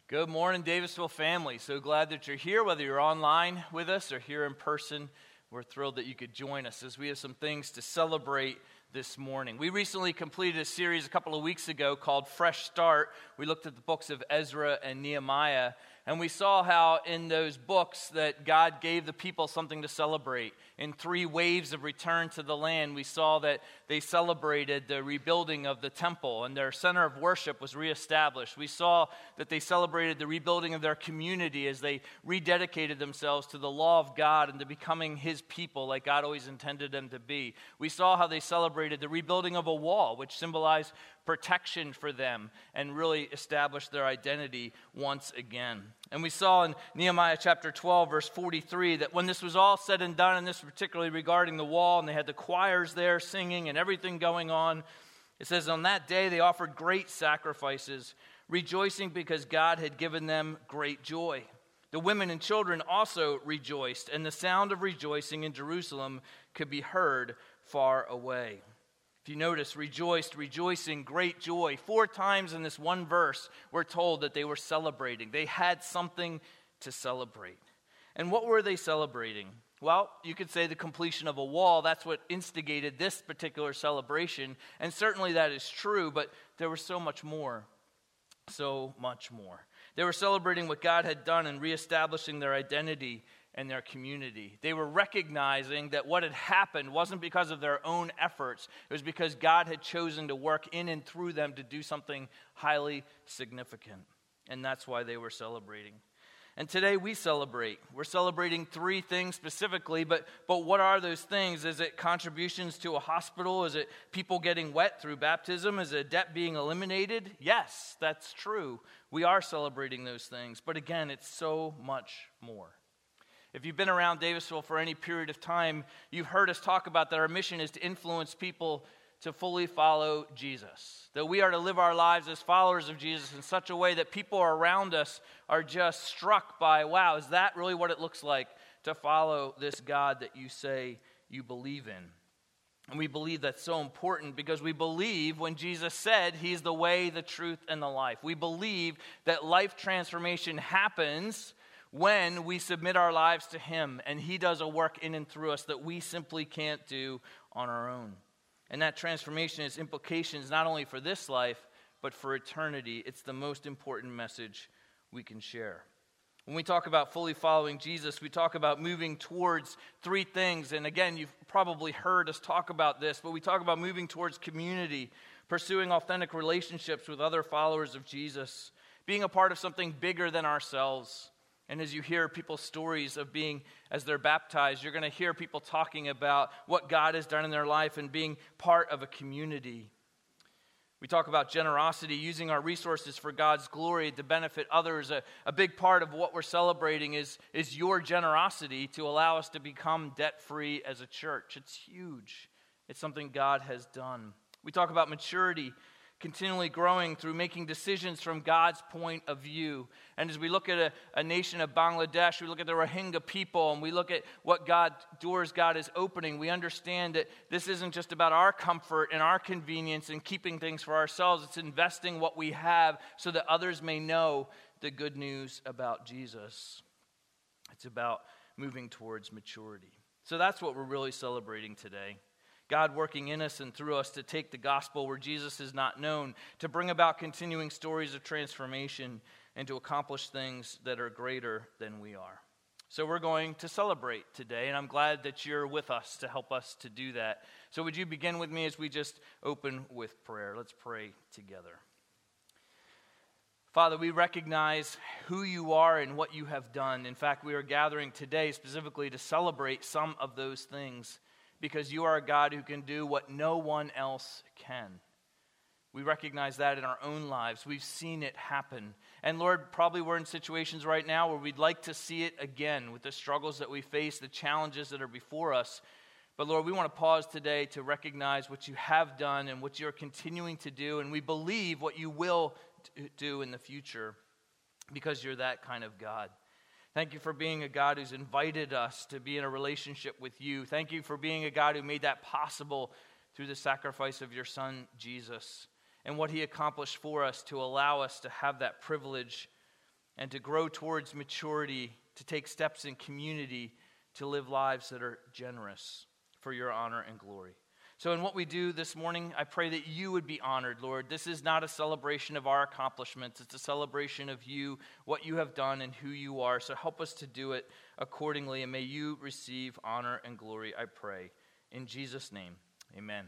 Good morning, Davisville family. So glad that you're here, whether you're online with us or here in person. We're thrilled that you could join us as we have some things to celebrate this morning. We recently completed a series a couple of weeks ago called Fresh Start. We looked at the books of Ezra and Nehemiah, and we saw how in those books that God gave the people something to celebrate. In 3 waves of return to the land, we saw that they celebrated the rebuilding of the temple, and their center of worship was reestablished. We saw that they celebrated the rebuilding of their community as they rededicated themselves to the law of God and to becoming His people like God always intended them to be. We saw how they celebrated the rebuilding of a wall, which symbolized protection for them and really established their identity once again. And we saw in Nehemiah chapter 12, verse 43, that when this was all said and done, and this particularly regarding the wall, and they had the choirs there singing and everything going on, it says, on that day they offered great sacrifices, rejoicing because God had given them great joy. The women and children also rejoiced, and the sound of rejoicing in Jerusalem could be heard far away. If you notice, rejoiced, rejoicing, great joy. 4 times in this one verse, we're told that they were celebrating. They had something to celebrate. And what were they celebrating? Well, you could say the completion of a wall. That's what instigated this particular celebration. And certainly that is true, but there was so much more. So much more. They were celebrating what God had done and reestablishing their identity and their community. They were recognizing that what had happened wasn't because of their own efforts. It was because God had chosen to work in and through them to do something highly significant. And that's why they were celebrating. And today we celebrate. We're celebrating 3 things specifically, but what are those things? Is it contributions to a hospital? Is it people getting wet through baptism? Is it debt being eliminated? Yes, that's true. We are celebrating those things. But again, it's so much more. If you've been around Davisville for any period of time, you've heard us talk about that our mission is to influence people to fully follow Jesus. That we are to live our lives as followers of Jesus in such a way that people around us are just struck by, wow, is that really what it looks like to follow this God that you say you believe in? And we believe that's so important because we believe when Jesus said He's the way, the truth, and the life. We believe that life transformation happens when we submit our lives to Him and He does a work in and through us that we simply can't do on our own. And that transformation has implications not only for this life, but for eternity. It's the most important message we can share. When we talk about fully following Jesus, we talk about moving towards 3 things. And again, you've probably heard us talk about this, but we talk about moving towards community, pursuing authentic relationships with other followers of Jesus, being a part of something bigger than ourselves. And as you hear people's stories of being, as they're baptized, you're going to hear people talking about what God has done in their life and being part of a community. We talk about generosity, using our resources for God's glory to benefit others. A big part of what we're celebrating is your generosity to allow us to become debt-free as a church. It's huge. It's something God has done. We talk about maturity, continually growing through making decisions from God's point of view. And as we look at a nation of Bangladesh, we look at the Rohingya people, and we look at what doors God is opening, we understand that this isn't just about our comfort and our convenience and keeping things for ourselves. It's investing what we have so that others may know the good news about Jesus. It's about moving towards maturity. So that's what we're really celebrating today. God working in us and through us to take the gospel where Jesus is not known, to bring about continuing stories of transformation, and to accomplish things that are greater than we are. So we're going to celebrate today, and I'm glad that you're with us to help us to do that. So would you begin with me as we just open with prayer? Let's pray together. Father, we recognize who you are and what you have done. In fact, we are gathering today specifically to celebrate some of those things, because you are a God who can do what no one else can. We recognize that in our own lives. We've seen it happen. And Lord, probably we're in situations right now where we'd like to see it again with the struggles that we face, the challenges that are before us. But Lord, we want to pause today to recognize what you have done and what you're continuing to do. And we believe what you will do in the future because you're that kind of God. Thank you for being a God who's invited us to be in a relationship with you. Thank you for being a God who made that possible through the sacrifice of your Son, Jesus, and what he accomplished for us to allow us to have that privilege and to grow towards maturity, to take steps in community, to live lives that are generous for your honor and glory. So in what we do this morning, I pray that you would be honored, Lord. This is not a celebration of our accomplishments. It's a celebration of you, what you have done, and who you are. So help us to do it accordingly, and may you receive honor and glory, I pray. In Jesus' name, amen.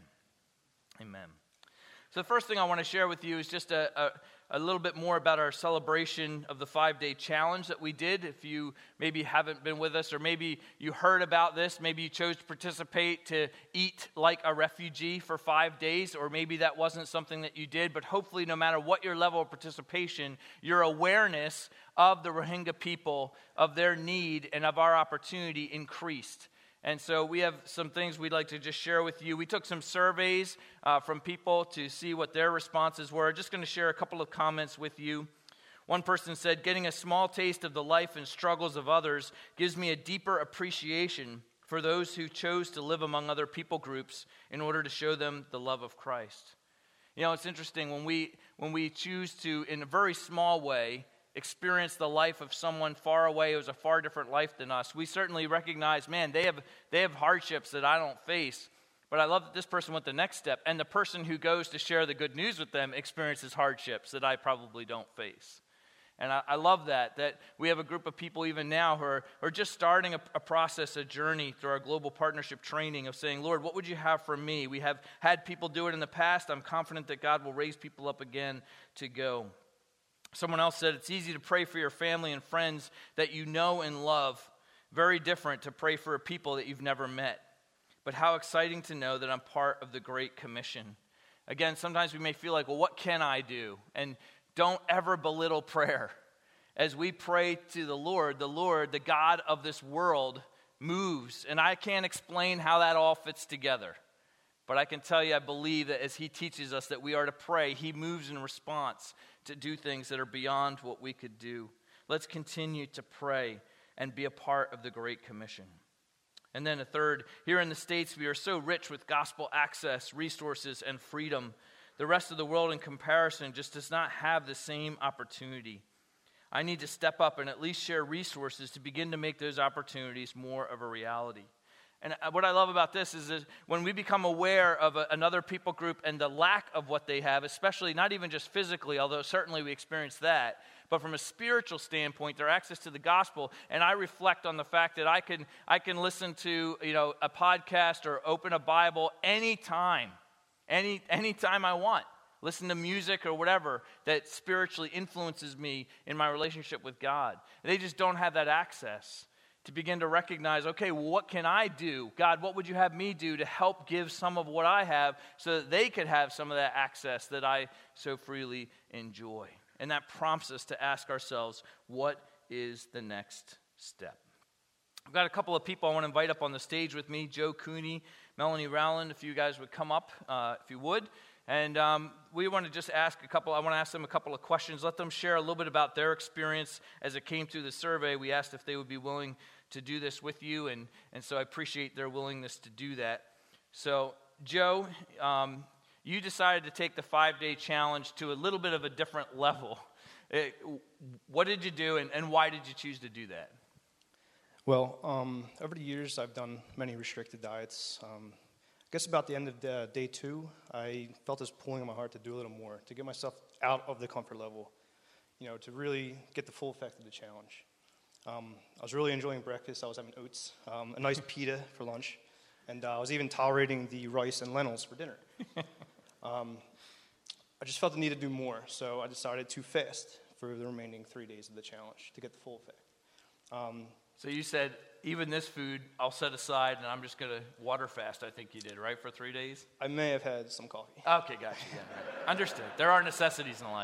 Amen. So the first thing I want to share with you is just a little bit more about our celebration of the 5-day challenge that we did. If you maybe haven't been with us, or maybe you heard about this, maybe you chose to participate to eat like a refugee for 5 days, or maybe that wasn't something that you did, but hopefully no matter what your level of participation, your awareness of the Rohingya people, of their need, and of our opportunity increased. And so we have some things we'd like to just share with you. We took some surveys from people to see what their responses were. Just going to share a couple of comments with you. One person said, "Getting a small taste of the life and struggles of others gives me a deeper appreciation for those who chose to live among other people groups in order to show them the love of Christ." You know, it's interesting when we choose to, in a very small way, experience the life of someone far away who's a far different life than us. We certainly recognize, man, they have hardships that I don't face. But I love that this person went the next step, and the person who goes to share the good news with them experiences hardships that I probably don't face. And I love that we have a group of people even now who are just starting a process, a journey through our global partnership training of saying, Lord, what would you have for me? We have had people do it in the past. I'm confident that God will raise people up again to go. Someone else said, it's easy to pray for your family and friends that you know and love. Very different to pray for a people that you've never met. But how exciting to know that I'm part of the Great Commission. Again, sometimes we may feel like, well, what can I do? And don't ever belittle prayer. As we pray to the Lord, the God of this world, moves. And I can't explain how that all fits together. But I can tell you, I believe that as he teaches us that we are to pray, he moves in response to do things that are beyond what we could do. Let's continue to pray and be a part of the Great Commission. And then a third, here in the States, we are so rich with gospel access, resources, and freedom. The rest of the world in comparison just does not have the same opportunity. I need to step up and at least share resources to begin to make those opportunities more of a reality. And what I love about this is when we become aware of another people group and the lack of what they have, especially not even just physically, although certainly we experience that, but from a spiritual standpoint, their access to the gospel, and I reflect on the fact that I can listen to a podcast or open a Bible anytime I want. Listen to music or whatever that spiritually influences me in my relationship with God. They just don't have that access. To begin to recognize, okay, well, what can I do? God, what would you have me do to help give some of what I have so that they could have some of that access that I so freely enjoy? And that prompts us to ask ourselves, what is the next step? I've got a couple of people I want to invite up on the stage with me, Joe Cooney, Melanie Rowland, if you guys would come up, if you would. And we want to just I want to ask them a couple of questions. Let them share a little bit about their experience as it came through the survey. We asked if they would be willing to do this with you, and so I appreciate their willingness to do that. So, Joe, you decided to take the 5-day challenge to a little bit of a different level. What did you do, and why did you choose to do that? Well, over the years, I've done many restricted diets. I guess about the end of day 2, I felt this pulling in my heart to do a little more, to get myself out of the comfort level, to really get the full effect of the challenge. I was really enjoying breakfast. I was having oats, a nice pita for lunch, and I was even tolerating the rice and lentils for dinner. I just felt the need to do more, so I decided to fast for the remaining 3 days of the challenge to get the full effect. So you said, even this food I'll set aside and I'm just going to water fast, I think you did, right, for 3 days? I may have had some coffee. Okay, gotcha. Yeah. Understood. There are necessities in life.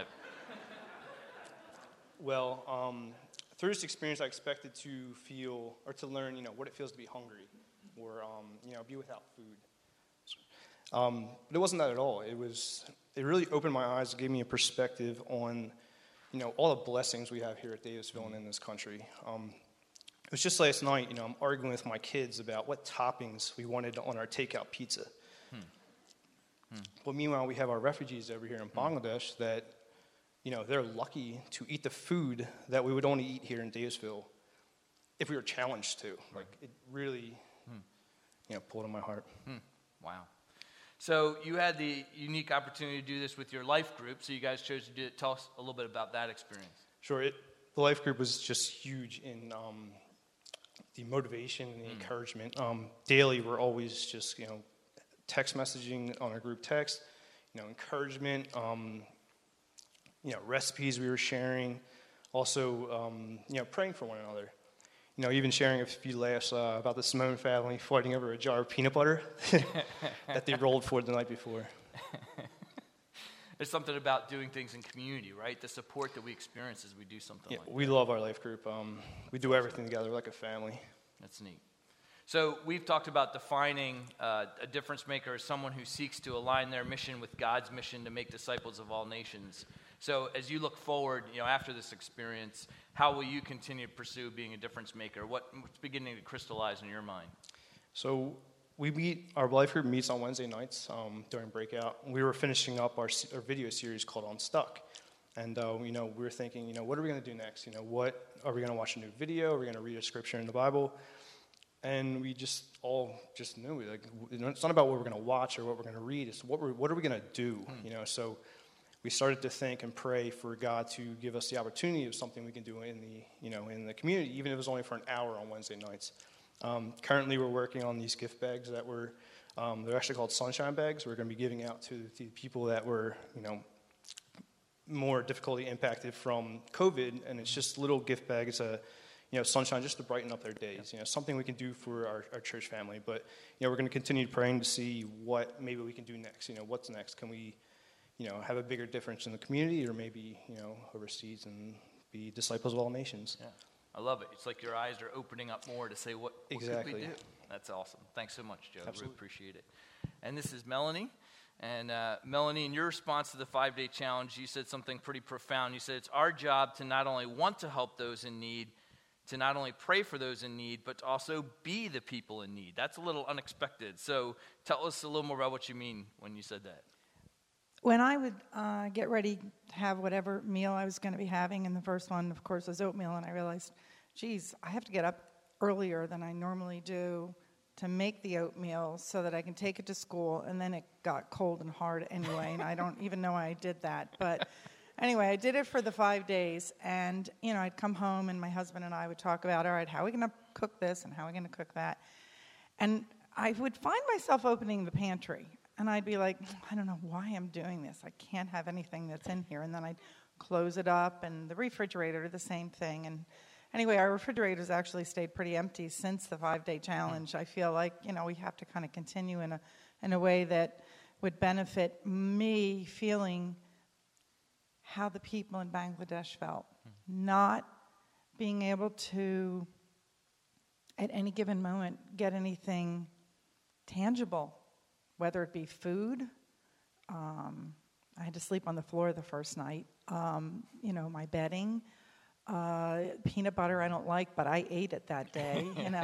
Well, through this experience, I expected to feel, or to learn, what it feels to be hungry, or, be without food. But it wasn't that at all. It really opened my eyes, gave me a perspective on, all the blessings we have here at Davisville and in this country. It was just last night, I'm arguing with my kids about what toppings we wanted on our takeout pizza. But meanwhile, we have our refugees over here in Bangladesh that, they're lucky to eat the food that we would only eat here in Davisville if we were challenged to. Like, it really, pulled on my heart. Wow. So you had the unique opportunity to do this with your life group, so you guys chose to do it. Tell us a little bit about that experience. Sure. The life group was just huge in the motivation and the encouragement. Daily, we're always just, text messaging on our group text, encouragement, recipes we were sharing, also, praying for one another. Even sharing a few laughs about the Simone family fighting over a jar of peanut butter that they rolled for the night before. There's something about doing things in community, right? The support that we experience as we do something like that. We love our life group. We do everything together like a family. That's neat. So we've talked about defining a difference maker as someone who seeks to align their mission with God's mission to make disciples of all nations. So as you look forward, after this experience, how will you continue to pursue being a difference maker? What's beginning to crystallize in your mind? So our life group meets on Wednesday nights during breakout. We were finishing up our video series called Unstuck. And, we were thinking, what are we going to do next? What are we going to watch a new video? Are we going to read a scripture in the Bible? And we just all knew, it's not about what we're going to watch or what we're going to read. It's what are we going to do? So we started to think and pray for God to give us the opportunity of something we can do in the community, even if it was only for an hour on Wednesday nights. Currently, we're working on these gift bags that they're actually called sunshine bags. We're going to be giving out to the people that were, more difficulty impacted from COVID, and it's just little gift bags, sunshine just to brighten up their days. Something we can do for our church family. But we're going to continue praying to see what maybe we can do next. What's next? Can we, have a bigger difference in the community, or maybe overseas and be disciples of all nations? Yeah, I love it. It's like your eyes are opening up more to say what exactly. could we do. That's awesome. Thanks so much, Joe. Absolutely. Really appreciate it. And this is Melanie. And Melanie, in your response to the 5-day challenge, you said something pretty profound. You said it's our job to not only want to help those in need, to not only pray for those in need, but to also be the people in need. That's a little unexpected. So tell us a little more about what you mean when you said that. When I would get ready to have whatever meal I was going to be having, and the first one, of course, was oatmeal, and I realized, geez, I have to get up earlier than I normally do to make the oatmeal so that I can take it to school, and then it got cold and hard anyway, and I don't even know why I did that. But anyway, I did it for the 5 days, and, I'd come home, and my husband and I would talk about, all right, how are we going to cook this, and how are we going to cook that? And I would find myself opening the pantry, and I'd be like, I don't know why I'm doing this. I can't have anything that's in here. And then I'd close it up, and the refrigerator, the same thing. And anyway, our refrigerator's actually stayed pretty empty since the 5-day challenge. I feel like, we have to kind of continue in a way that would benefit me feeling how the people in Bangladesh felt. Not being able to, at any given moment, get anything tangible, whether it be food. I had to sleep on the floor the first night. My bedding. Peanut butter I don't like, but I ate it that day,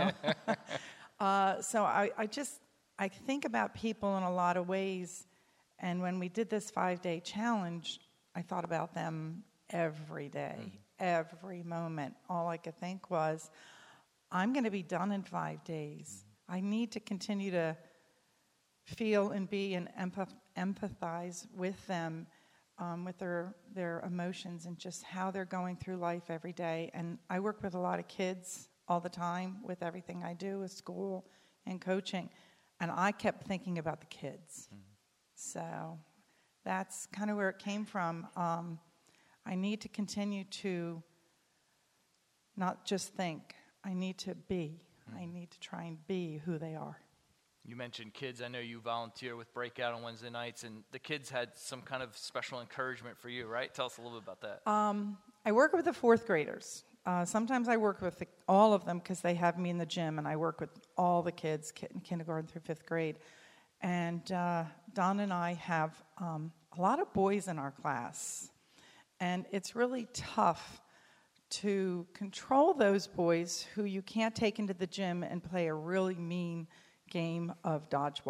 So I think about people in a lot of ways, and when we did this 5-day challenge, I thought about them every day, every moment. All I could think was, I'm going to be done in 5 days. I need to continue to feel and be and empathize with them, with their emotions and just how they're going through life every day. And I work with a lot of kids all the time with everything I do with school and coaching. And I kept thinking about the kids. So that's kind of where it came from. I need to continue to not just think. I need to be. I need to try and be who they are. You mentioned kids. I know you volunteer with Breakout on Wednesday nights, and the kids had some kind of special encouragement for you, right? Tell us a little bit about that. I work with the 4th graders. Sometimes I work with all of them because they have me in the gym, and I work with all the kids, kindergarten through 5th grade. And Don and I have a lot of boys in our class, and it's really tough to control those boys who you can't take into the gym and play a really mean game of dodgeball.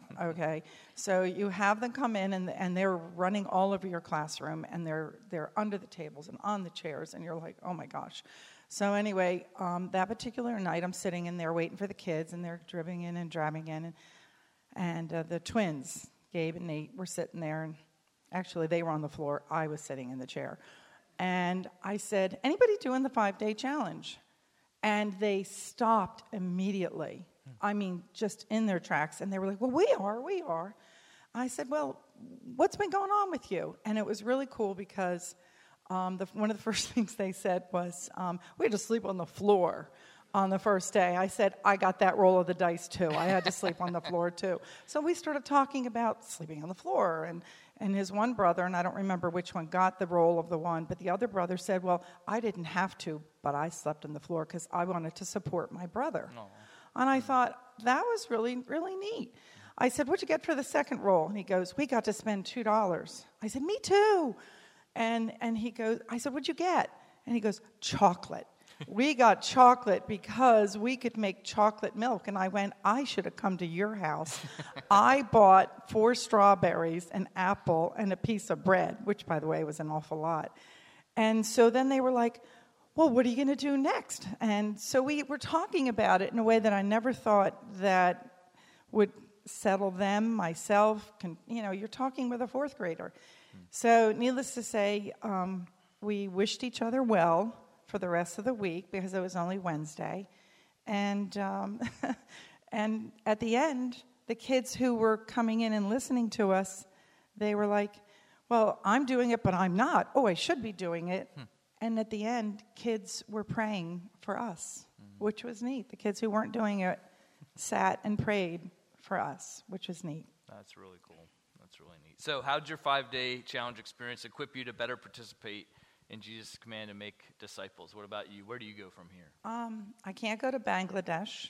okay? So you have them come in, and they're running all over your classroom, and they're under the tables and on the chairs, and you're like, oh my gosh. So anyway, that particular night, I'm sitting in there waiting for the kids, and they're driving in and driving in, and the twins, Gabe and Nate, were sitting there, and actually they were on the floor. I was sitting in the chair. And I said, anybody doing the 5-day challenge? And they stopped immediately. I mean, just in their tracks. And they were like, well, we are. I said, well, what's been going on with you? And it was really cool because one of the first things they said was, we had to sleep on the floor on the first day. I said, I got that roll of the dice too. I had to sleep on the floor too. So we started talking about sleeping on the floor. And his one brother, and I don't remember which one got the roll of the one, but the other brother said, well, I didn't have to, but I slept on the floor because I wanted to support my brother. Aww. And I thought, that was really, really neat. I said, what'd you get for the second roll? And he goes, we got to spend $2. I said, me too. And he goes, I said, what'd you get? And he goes, chocolate. We got chocolate because we could make chocolate milk. And I went, I should have come to your house. I bought 4 strawberries, an apple, and a piece of bread, which, by the way, was an awful lot. And so then they were like, well, what are you going to do next? And so we were talking about it in a way that I never thought that would settle them, myself. You're talking with a 4th grader. So needless to say, we wished each other well for the rest of the week because it was only Wednesday. And and at the end, the kids who were coming in and listening to us, they were like, well, I'm doing it, but I'm not. Oh, I should be doing it. And at the end, kids were praying for us, which was neat. The kids who weren't doing it sat and prayed for us, which was neat. That's really cool. That's really neat. So how did your 5-day challenge experience equip you to better participate in Jesus' command to make disciples? What about you? Where do you go from here? I can't go to Bangladesh.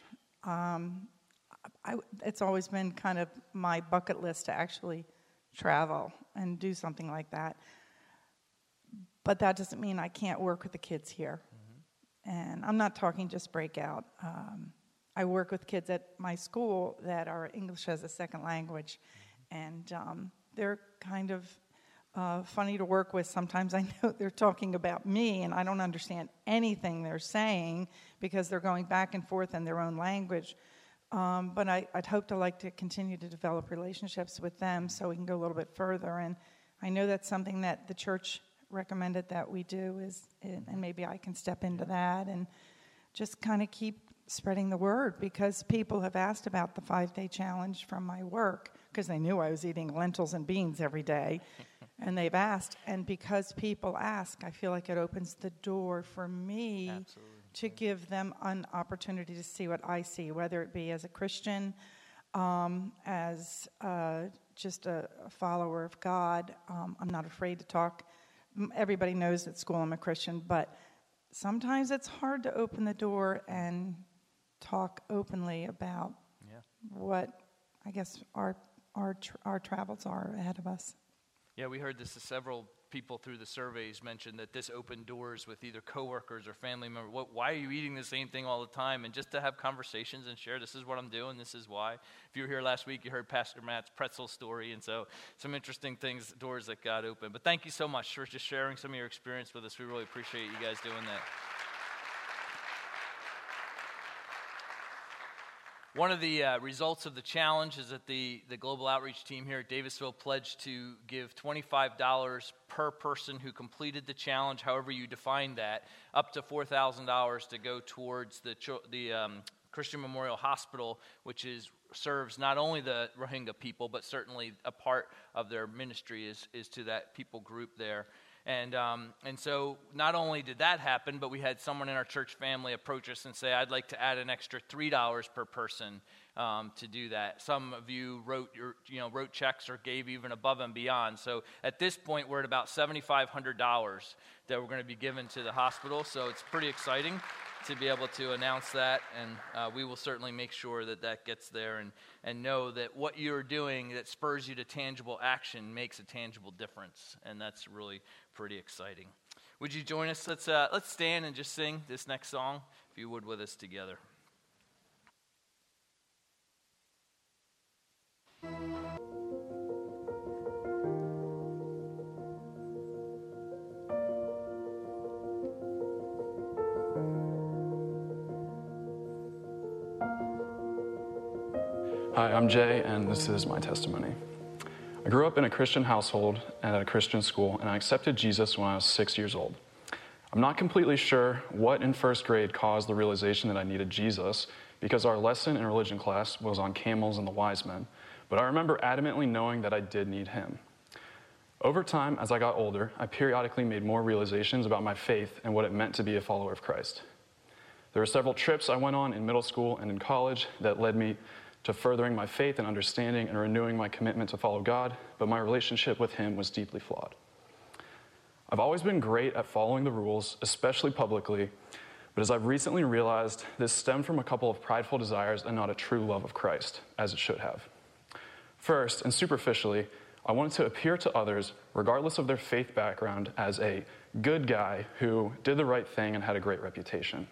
It's always been kind of my bucket list to actually travel and do something like that. But that doesn't mean I can't work with the kids here. And I'm not talking just breakout. I work with kids at my school that are English as a second language. And they're kind of funny to work with. Sometimes I know they're talking about me, and I don't understand anything they're saying because they're going back and forth in their own language. But I'd hope to continue to develop relationships with them so we can go a little bit further. And I know that's something that the church recommended that we do, and maybe I can step into that and just kind of keep spreading the word, because people have asked about the 5-day challenge from my work because they knew I was eating lentils and beans every day. And they've asked, and because people ask, I feel like it opens the door for me to give them an opportunity to see what I see, whether it be as a Christian, as just a follower of God. I'm not afraid to talk. Everybody knows at school I'm a Christian, but sometimes it's hard to open the door and talk openly about what I guess our travels are ahead of us. Yeah, we heard this. Several people through the surveys mentioned that this opened doors with either coworkers or family members. Why are you eating the same thing all the time? And just to have conversations and share, this is what I'm doing, this is why. If you were here last week, you heard Pastor Matt's pretzel story, and so some interesting things, doors that got open. But thank you so much for just sharing some of your experience with us. We really appreciate you guys doing that. One of the results of the challenge is that the Global Outreach team here at Davisville pledged to give $25 per person who completed the challenge, however you define that, up to $4,000 to go towards the Christian Memorial Hospital, which serves not only the Rohingya people, but certainly a part of their ministry is to that people group there. And so not only did that happen, but we had someone in our church family approach us and say, I'd like to add an extra $3 per person to do that. Some of you wrote checks or gave even above and beyond. So at this point, we're at about $7,500 that we're going to be given to the hospital. So it's pretty exciting to be able to announce that, and we will certainly make sure that gets there, and know that what you're doing that spurs you to tangible action makes a tangible difference, and that's really pretty exciting. Would you join us? Let's stand and just sing this next song, if you would, with us together. Hi, I'm Jay, and this is my testimony. I grew up in a Christian household and at a Christian school, and I accepted Jesus when I was 6 years old. I'm not completely sure what in first grade caused the realization that I needed Jesus, because our lesson in religion class was on camels and the wise men, but I remember adamantly knowing that I did need him. Over time, as I got older, I periodically made more realizations about my faith and what it meant to be a follower of Christ. There were several trips I went on in middle school and in college that led me to furthering my faith and understanding and renewing my commitment to follow God, but my relationship with him was deeply flawed. I've always been great at following the rules, especially publicly, but as I've recently realized, this stemmed from a couple of prideful desires and not a true love of Christ, as it should have. First, and superficially, I wanted to appear to others, regardless of their faith background, as a good guy who did the right thing and had a great reputation.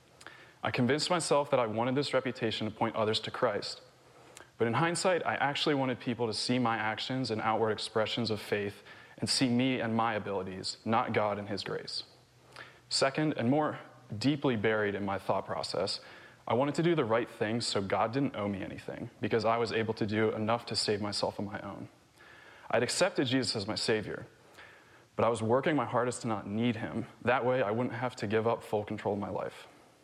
I convinced myself that I wanted this reputation to point others to Christ. But in hindsight, I actually wanted people to see my actions and outward expressions of faith and see me and my abilities, not God and his grace. Second, and more deeply buried in my thought process, I wanted to do the right thing so God didn't owe me anything, because I was able to do enough to save myself on my own. I'd accepted Jesus as my Savior, but I was working my hardest to not need him. That way, I wouldn't have to give up full control of my life.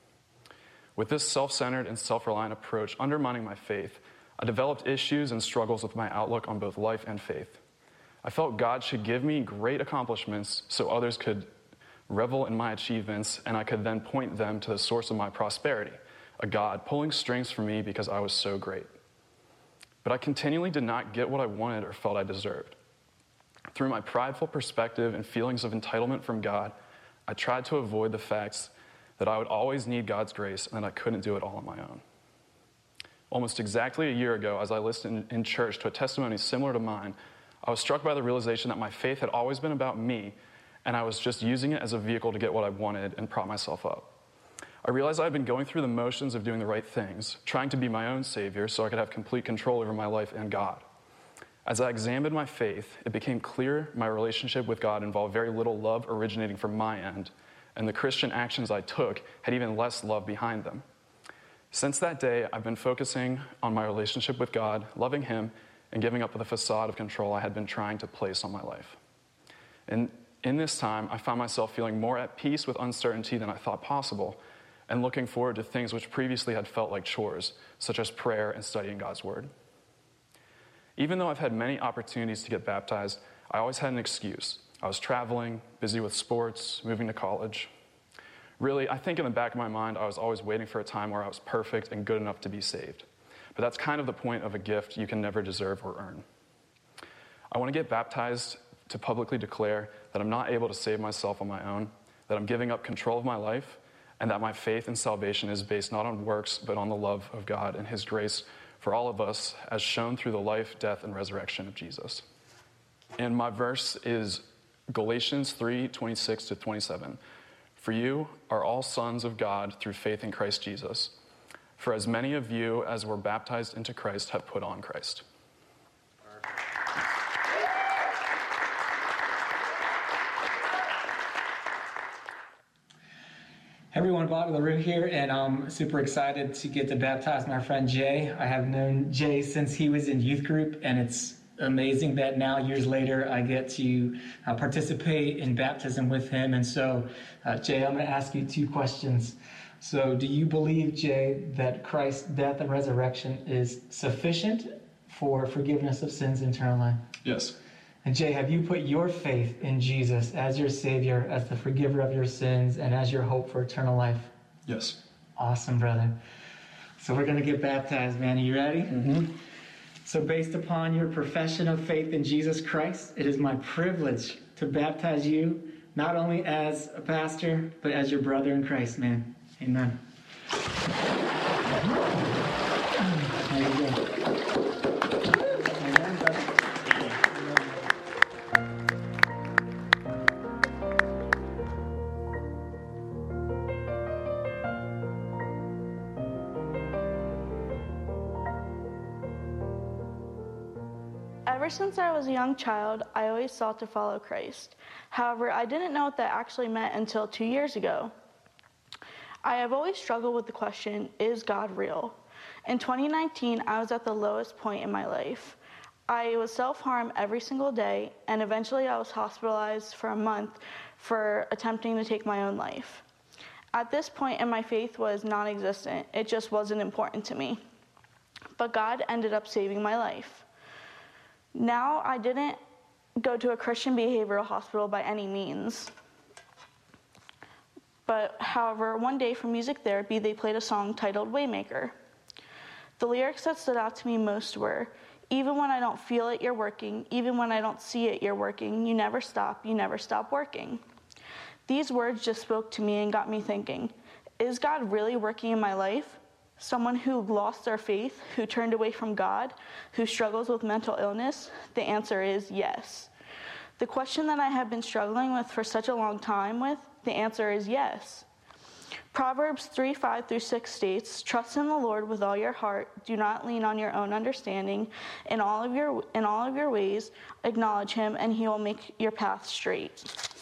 With this self-centered and self-reliant approach undermining my faith, I developed issues and struggles with my outlook on both life and faith. I felt God should give me great accomplishments so others could revel in my achievements, and I could then point them to the source of my prosperity, a God pulling strings for me because I was so great. But I continually did not get what I wanted or felt I deserved. Through my prideful perspective and feelings of entitlement from God, I tried to avoid the facts that I would always need God's grace and that I couldn't do it all on my own. Almost exactly a year ago, as I listened in church to a testimony similar to mine, I was struck by the realization that my faith had always been about me, and I was just using it as a vehicle to get what I wanted and prop myself up. I realized I had been going through the motions of doing the right things, trying to be my own savior so I could have complete control over my life and God. As I examined my faith, it became clear my relationship with God involved very little love originating from my end, and the Christian actions I took had even less love behind them. Since that day, I've been focusing on my relationship with God, loving him, and giving up the facade of control I had been trying to place on my life. And in this time, I found myself feeling more at peace with uncertainty than I thought possible, and looking forward to things which previously had felt like chores, such as prayer and studying God's word. Even though I've had many opportunities to get baptized, I always had an excuse. I was traveling, busy with sports, moving to college. Really, I think in the back of my mind, I was always waiting for a time where I was perfect and good enough to be saved. But that's kind of the point of a gift you can never deserve or earn. I want to get baptized to publicly declare that I'm not able to save myself on my own, that I'm giving up control of my life, and that my faith and salvation is based not on works, but on the love of God and his grace for all of us, as shown through the life, death, and resurrection of Jesus. And my verse is Galatians 3:26-27. For you are all sons of God through faith in Christ Jesus. For as many of you as were baptized into Christ have put on Christ. Hey everyone, Bobby LaRue here, and I'm super excited to get to baptize my friend Jay. I have known Jay since he was in youth group, and it's amazing that now, years later, I get to participate in baptism with him. And so, Jay, I'm going to ask you two questions. So, do you believe, Jay, that Christ's death and resurrection is sufficient for forgiveness of sins and eternal life? Yes. And Jay, have you put your faith in Jesus as your Savior, as the forgiver of your sins, and as your hope for eternal life? Yes. Awesome, brother. So we're going to get baptized, man. Are you ready? Mm-hmm. So based upon your profession of faith in Jesus Christ, it is my privilege to baptize you, not only as a pastor, but as your brother in Christ, man. Amen. There you go. Amen, brother. Ever since I was a young child, I always sought to follow Christ. However, I didn't know what that actually meant until 2 years ago. I have always struggled with the question, is God real? In 2019, I was at the lowest point in my life. I was self-harm every single day, and eventually I was hospitalized for a month for attempting to take my own life. At this point, my faith was non-existent. It just wasn't important to me. But God ended up saving my life. Now, I didn't go to a Christian behavioral hospital by any means. But however, one day for music therapy, they played a song titled Waymaker. The lyrics that stood out to me most were, even when I don't feel it, you're working. Even when I don't see it, you're working. You never stop working. These words just spoke to me and got me thinking, is God really working in my life? Someone who lost their faith, who turned away from God, who struggles with mental illness? The answer is yes. The question that I have been struggling with for such a long time the answer is yes. Proverbs 3:5-6 states, trust in the Lord with all your heart. Do not lean on your own understanding. In all of your ways, acknowledge him, and he will make your path straight.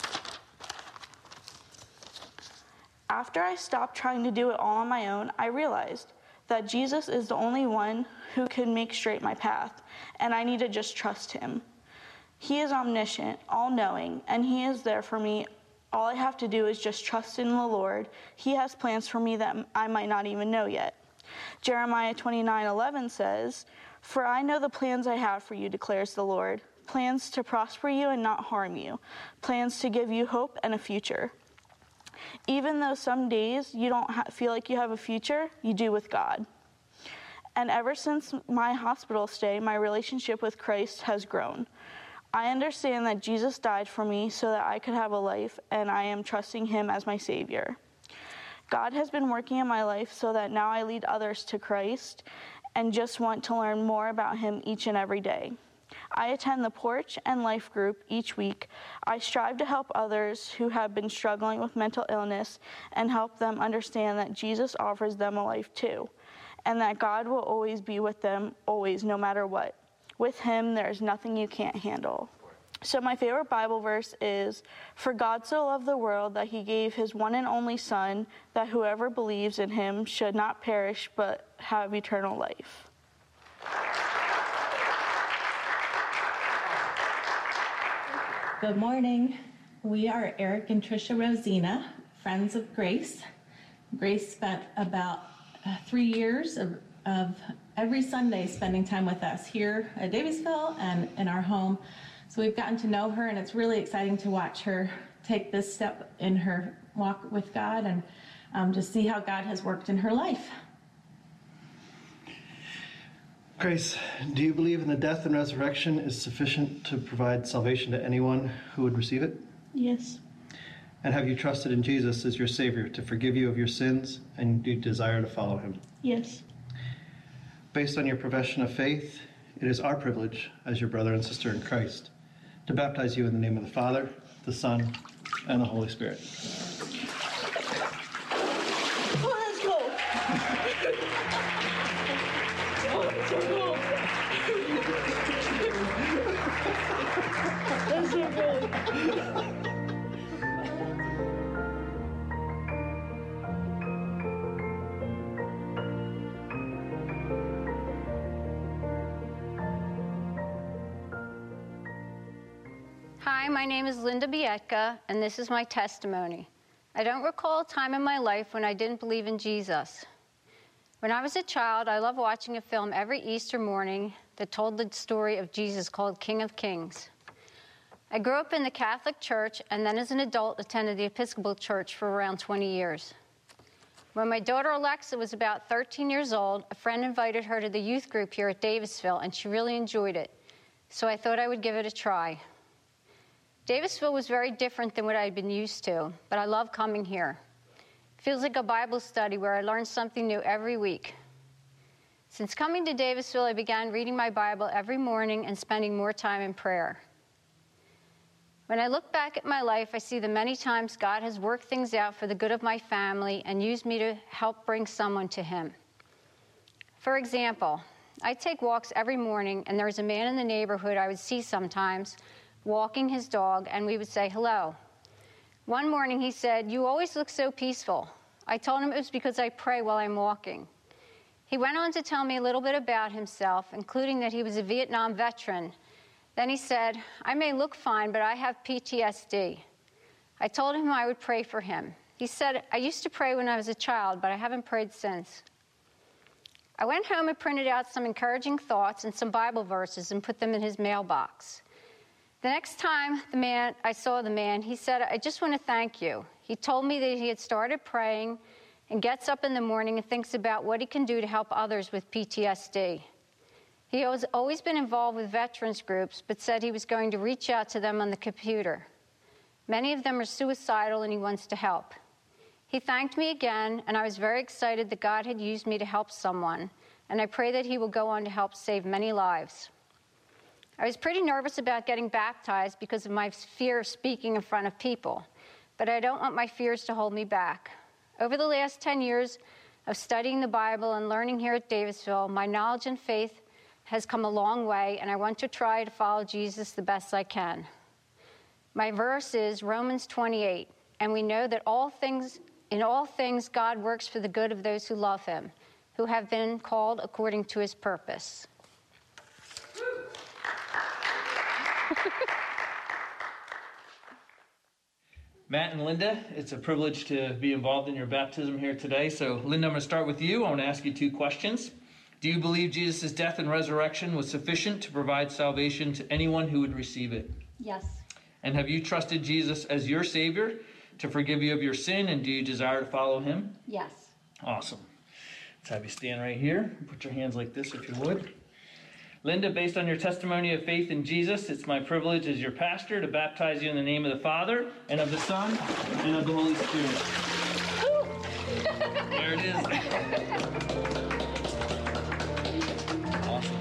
After I stopped trying to do it all on my own, I realized that Jesus is the only one who can make straight my path, and I need to just trust him. He is omniscient, all-knowing, and he is there for me. All I have to do is just trust in the Lord. He has plans for me that I might not even know yet. Jeremiah 29:11 says, for I know the plans I have for you, declares the Lord, plans to prosper you and not harm you, plans to give you hope and a future. Even though some days you don't feel like you have a future, you do with God. And ever since my hospital stay, my relationship with Christ has grown. I understand that Jesus died for me so that I could have a life, and I am trusting him as my Savior. God has been working in my life so that now I lead others to Christ and just want to learn more about him each and every day. I attend the Porch and Life group each week. I strive to help others who have been struggling with mental illness and help them understand that Jesus offers them a life too, and that God will always be with them, always, no matter what. With him, there is nothing you can't handle. So my favorite Bible verse is, for God so loved the world that he gave his one and only Son, that whoever believes in him should not perish but have eternal life. Good morning. We are Eric and Tricia Rosina, friends of Grace. Grace spent about 3 years of every Sunday spending time with us here at Davisville and in our home. So we've gotten to know her, and it's really exciting to watch her take this step in her walk with God and just see how God has worked in her life. Grace, do you believe in the death and resurrection is sufficient to provide salvation to anyone who would receive it? Yes. And have you trusted in Jesus as your Savior to forgive you of your sins, and do you desire to follow him? Yes. Based on your profession of faith, it is our privilege as your brother and sister in Christ to baptize you in the name of the Father, the Son, and the Holy Spirit. Oh, let's go. Oh, that's so cool. That's so cool. Hi, my name is Linda Bietka, and this is my testimony. I don't recall a time in my life when I didn't believe in Jesus. When I was a child, I loved watching a film every Easter morning that told the story of Jesus called King of Kings. I grew up in the Catholic Church, and then as an adult attended the Episcopal Church for around 20 years. When my daughter Alexa was about 13 years old, a friend invited her to the youth group here at Davisville, and she really enjoyed it. So I thought I would give it a try. Davisville was very different than what I had been used to, but I love coming here. It feels like a Bible study where I learn something new every week. Since coming to Davisville, I began reading my Bible every morning and spending more time in prayer. When I look back at my life, I see the many times God has worked things out for the good of my family and used me to help bring someone to him. For example, I take walks every morning, and there was a man in the neighborhood I would see sometimes walking his dog, and we would say hello. One morning he said, "You always look so peaceful." I told him it was because I pray while I'm walking. He went on to tell me a little bit about himself, including that he was a Vietnam veteran. Then he said, "I may look fine, but I have PTSD." I told him I would pray for him. He said, "I used to pray when I was a child, but I haven't prayed since." I went home and printed out some encouraging thoughts and some Bible verses and put them in his mailbox. The next time I saw the man, he said, "I just want to thank you." He told me that he had started praying and gets up in the morning and thinks about what he can do to help others with PTSD. He has always been involved with veterans groups, but said he was going to reach out to them on the computer. Many of them are suicidal, and he wants to help. He thanked me again, and I was very excited that God had used me to help someone, and I pray that he will go on to help save many lives. I was pretty nervous about getting baptized because of my fear of speaking in front of people, but I don't want my fears to hold me back. Over the last 10 years of studying the Bible and learning here at Davisville, my knowledge and faith has come a long way, and I want to try to follow Jesus the best I can. My verse is Romans 28, and we know that in all things God works for the good of those who love him, who have been called according to his purpose. Matt and Linda, it's a privilege to be involved in your baptism here today. So, Linda, I'm going to start with you. I want to ask you 2 questions. Do you believe Jesus' death and resurrection was sufficient to provide salvation to anyone who would receive it? Yes. And have you trusted Jesus as your Savior to forgive you of your sin, and do you desire to follow him? Yes. Awesome. Let's have you stand right here. Put your hands like this if you would. Linda, based on your testimony of faith in Jesus, it's my privilege as your pastor to baptize you in the name of the Father, and of the Son, and of the Holy Spirit. There it is. Awesome.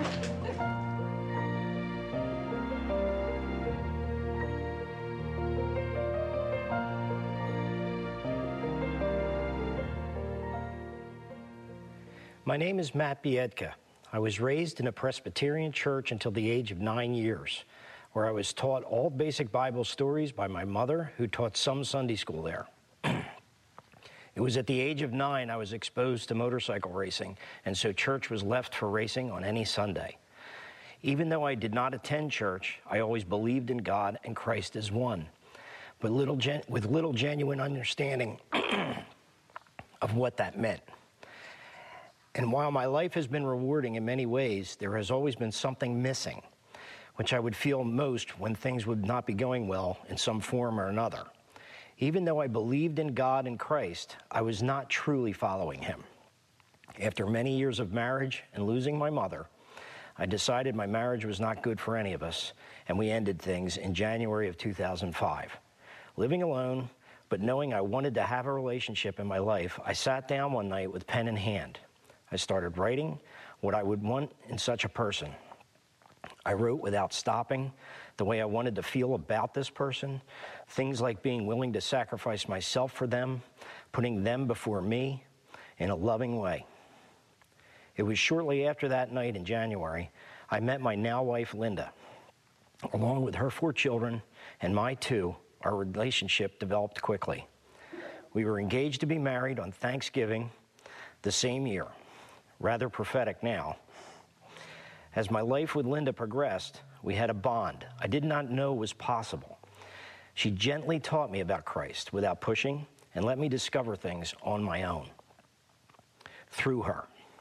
My name is Matt Biedka. I was raised in a Presbyterian church until the age of 9 years, where I was taught all basic Bible stories by my mother, who taught some Sunday school there. It was at the age of 9 I was exposed to motorcycle racing, and so church was left for racing on any Sunday. Even though I did not attend church, I always believed in God and Christ as one, but with little genuine understanding of what that meant. And while my life has been rewarding in many ways, there has always been something missing, which I would feel most when things would not be going well in some form or another. Even though I believed in God and Christ, I was not truly following him. After many years of marriage and losing my mother, I decided my marriage was not good for any of us, and we ended things in January of 2005. Living alone, but knowing I wanted to have a relationship in my life, I sat down one night with pen in hand. I started writing what I would want in such a person. I wrote without stopping the way I wanted to feel about this person, things like being willing to sacrifice myself for them, putting them before me in a loving way. It was shortly after that night in January, I met my now wife, Linda. Along with her 4 children and my 2, our relationship developed quickly. We were engaged to be married on Thanksgiving the same year. Rather prophetic now. As my life with Linda progressed, we had a bond I did not know was possible. She gently taught me about Christ without pushing and let me discover things on my own through her.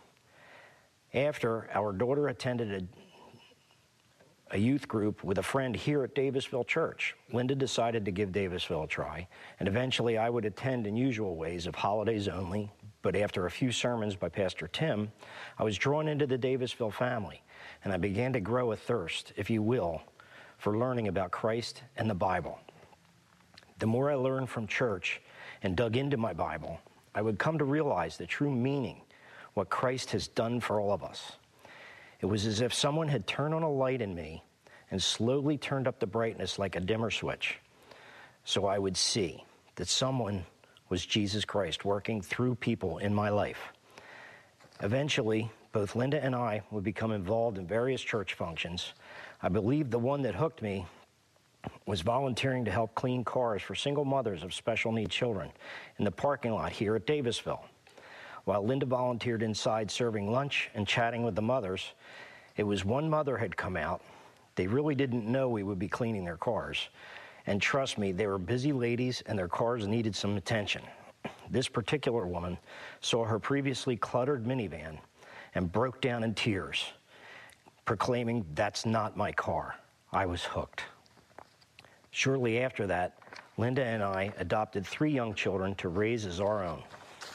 After our daughter attended a youth group with a friend here at Davisville Church, Linda decided to give Davisville a try, and eventually I would attend in usual ways of holidays only. But after a few sermons by Pastor Tim, I was drawn into the Davisville family, and I began to grow a thirst, if you will, for learning about Christ and the Bible. The more I learned from church and dug into my Bible, I would come to realize the true meaning, what Christ has done for all of us. It was as if someone had turned on a light in me and slowly turned up the brightness like a dimmer switch, so I would see that someone was Jesus Christ working through people in my life. Eventually, both Linda and I would become involved in various church functions. I believe the one that hooked me was volunteering to help clean cars for single mothers of special needs children in the parking lot here at Davisville. While Linda volunteered inside serving lunch and chatting with the mothers, it was one mother had come out. They really didn't know we would be cleaning their cars. And trust me, they were busy ladies and their cars needed some attention. This particular woman saw her previously cluttered minivan and broke down in tears, proclaiming, "That's not my car." I was hooked. Shortly after that, Linda and I adopted 3 young children to raise as our own.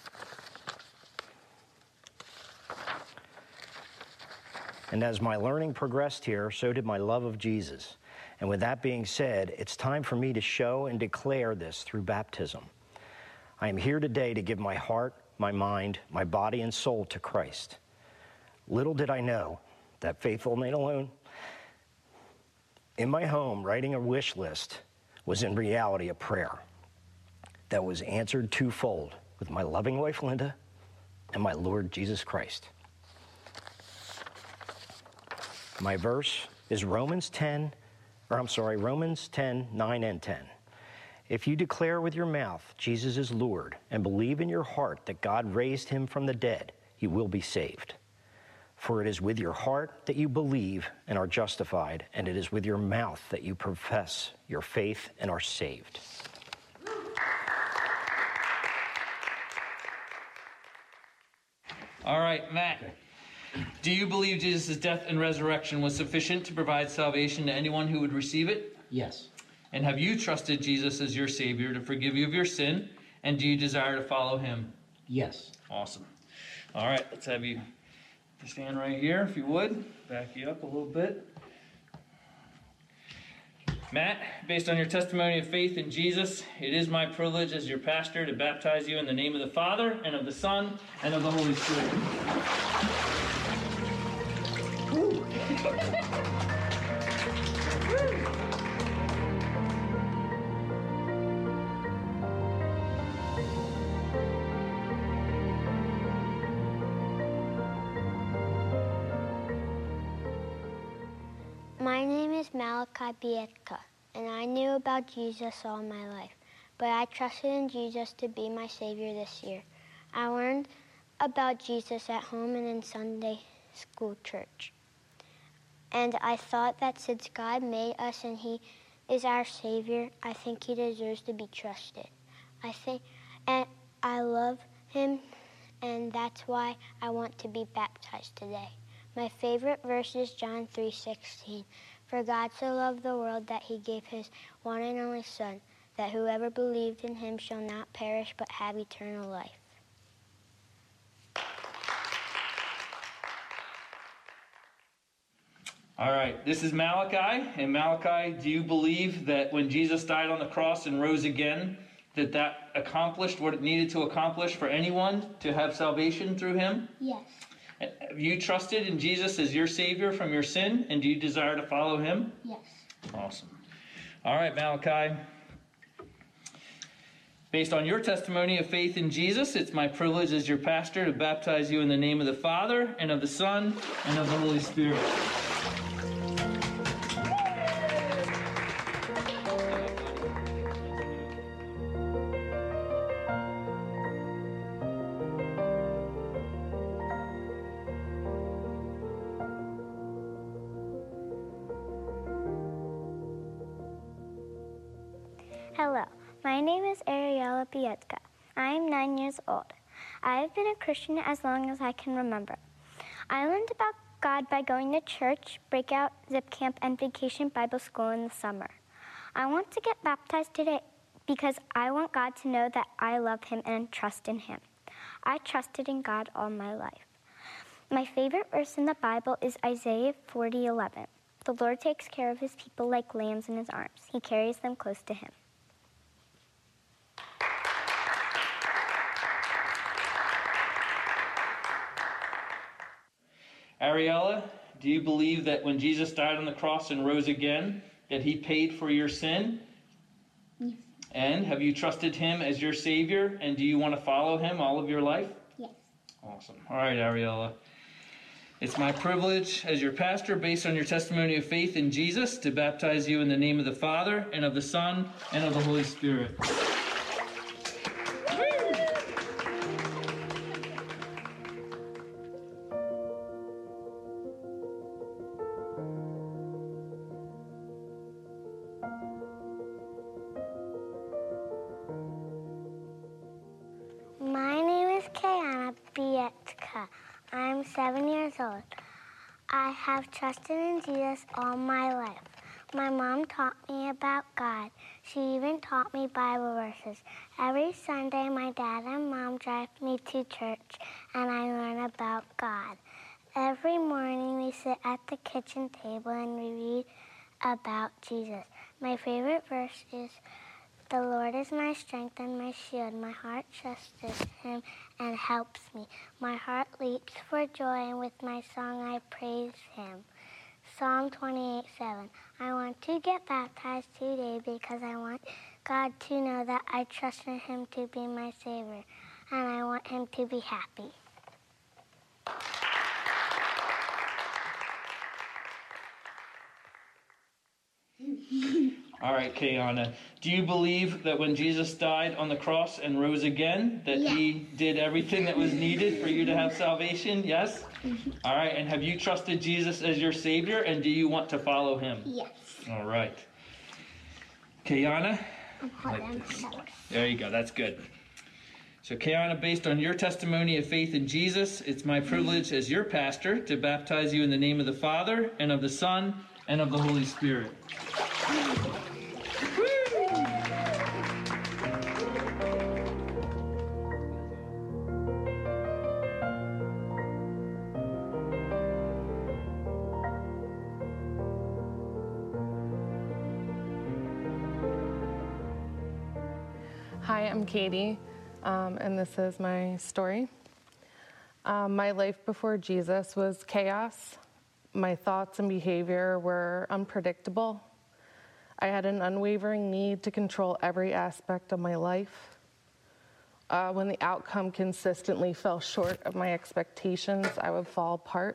And as my learning progressed here, so did my love of Jesus. And with that being said, it's time for me to show and declare this through baptism. I am here today to give my heart, my mind, my body, and soul to Christ. Little did I know that faithful made alone in my home, writing a wish list was in reality a prayer that was answered twofold with my loving wife, Linda, and my Lord Jesus Christ. My verse is Romans 10, 9 and 10. If you declare with your mouth Jesus is Lord and believe in your heart that God raised him from the dead, you will be saved. For it is with your heart that you believe and are justified, and it is with your mouth that you profess your faith and are saved. All right, Matt. Do you believe Jesus' death and resurrection was sufficient to provide salvation to anyone who would receive it? Yes. And have you trusted Jesus as your Savior to forgive you of your sin? And do you desire to follow him? Yes. Awesome. All right, let's have you stand right here, if you would. Back you up a little bit. Matt, based on your testimony of faith in Jesus, it is my privilege as your pastor to baptize you in the name of the Father, and of the Son, and of the Holy Spirit. My name is Malachi Bietka, and I knew about Jesus all my life, but I trusted in Jesus to be my Savior this year. I learned about Jesus at home and in Sunday school church. And I thought that since God made us and he is our Savior, I think he deserves to be trusted. And I love him, and that's why I want to be baptized today. My favorite verse is John 3:16. For God so loved the world that he gave his one and only Son, that whoever believed in him shall not perish but have eternal life. All right, this is Malachi. And Malachi, do you believe that when Jesus died on the cross and rose again, that accomplished what it needed to accomplish for anyone to have salvation through him? Yes. Have you trusted in Jesus as your Savior from your sin, and do you desire to follow him? Yes. Awesome. All right, Malachi. Based on your testimony of faith in Jesus, it's my privilege as your pastor to baptize you in the name of the Father, and of the Son, and of the Holy Spirit. Hello, my name is Ariella Bietka. I am 9 years old. I have been a Christian as long as I can remember. I learned about God by going to church, breakout, zip camp, and vacation Bible school in the summer. I want to get baptized today because I want God to know that I love him and trust in him. I trusted in God all my life. My favorite verse in the Bible is Isaiah 40:11. The Lord takes care of his people like lambs in his arms. He carries them close to him. Ariella, do you believe that when Jesus died on the cross and rose again, that he paid for your sin? Yes. And have you trusted him as your Savior, and do you want to follow him all of your life? Yes. Awesome. All right, Ariella. It's my privilege as your pastor, based on your testimony of faith in Jesus, to baptize you in the name of the Father, and of the Son, and of the Holy Spirit. My name is Kayana Bietka. I'm 7 years old. I have trusted in Jesus all my life. My mom taught me about God. She even taught me Bible verses. Every Sunday, my dad and mom drive me to church, and I learn about God. Every morning, we sit at the kitchen table and we read about Jesus. My favorite verse is, "The Lord is my strength and my shield. My heart trusts him and helps me. My heart leaps for joy, and with my song I praise him." Psalm 28:7. I want to get baptized today because I want God to know that I trust in him to be my Savior, and I want him to be happy. All right, Kayana, do you believe that when Jesus died on the cross and rose again, that he did everything that was needed for you to have salvation? Yes? All right, and have you trusted Jesus as your Savior, and do you want to follow him? Yes. All right. Kayana? There you go, that's good. So Kayana, based on your testimony of faith in Jesus, it's my privilege as your pastor to baptize you in the name of the Father, and of the Son, and of the Holy Spirit. Hi, I'm Katie, and this is my story. My life before Jesus was chaos. My thoughts and behavior were unpredictable. I had an unwavering need to control every aspect of my life. When the outcome consistently fell short of my expectations, I would fall apart.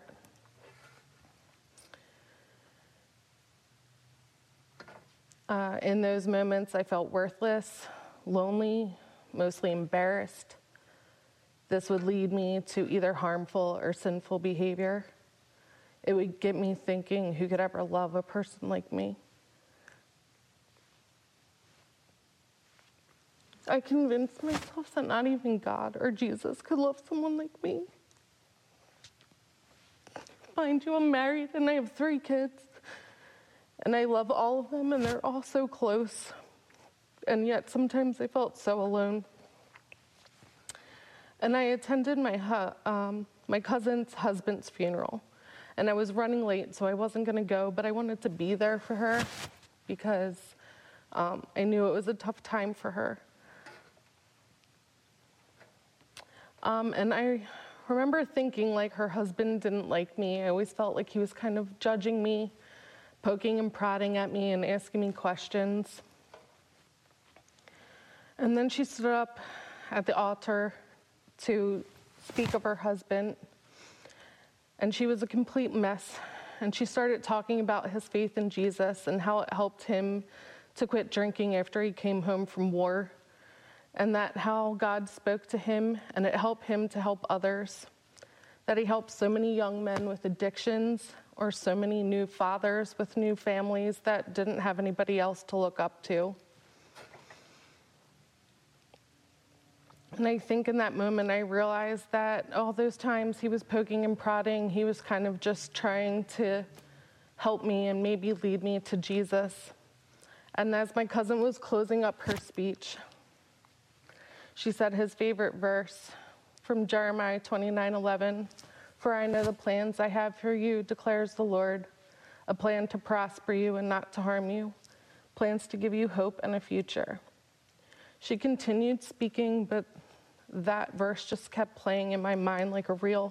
In those moments, I felt worthless, lonely, mostly embarrassed. This would lead me to either harmful or sinful behavior. It would get me thinking, who could ever love a person like me? I convinced myself that not even God or Jesus could love someone like me. Mind you, I'm married and I have 3 kids. And I love all of them, and they're all so close. And yet sometimes I felt so alone. And I attended my cousin's husband's funeral. And I was running late, so I wasn't going to go, but I wanted to be there for her because I knew it was a tough time for her. And I remember thinking like her husband didn't like me. I always felt like he was kind of judging me, poking and prodding at me and asking me questions. And then she stood up at the altar to speak of her husband, and she was a complete mess. And she started talking about his faith in Jesus and how it helped him to quit drinking after he came home from war, and that how God spoke to him and it helped him to help others, that he helped so many young men with addictions or so many new fathers with new families that didn't have anybody else to look up to. And I think in that moment I realized that all those times he was poking and prodding, he was kind of just trying to help me and maybe lead me to Jesus. And as my cousin was closing up her speech, she said his favorite verse from Jeremiah 29:11, "For I know the plans I have for you, declares the Lord, a plan to prosper you and not to harm you, plans to give you hope and a future." She continued speaking, but that verse just kept playing in my mind like a reel.